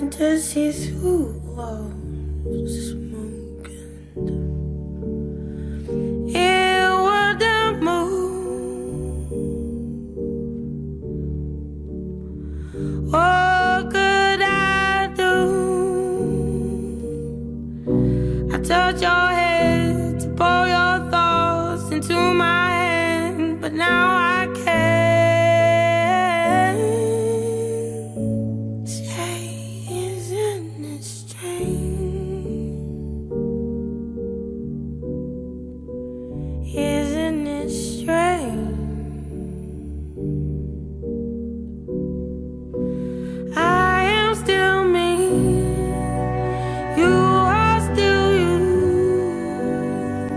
to see through walls smoking. It wouldn't move. What could I do? I touch your head to pour your thoughts into my hand, but now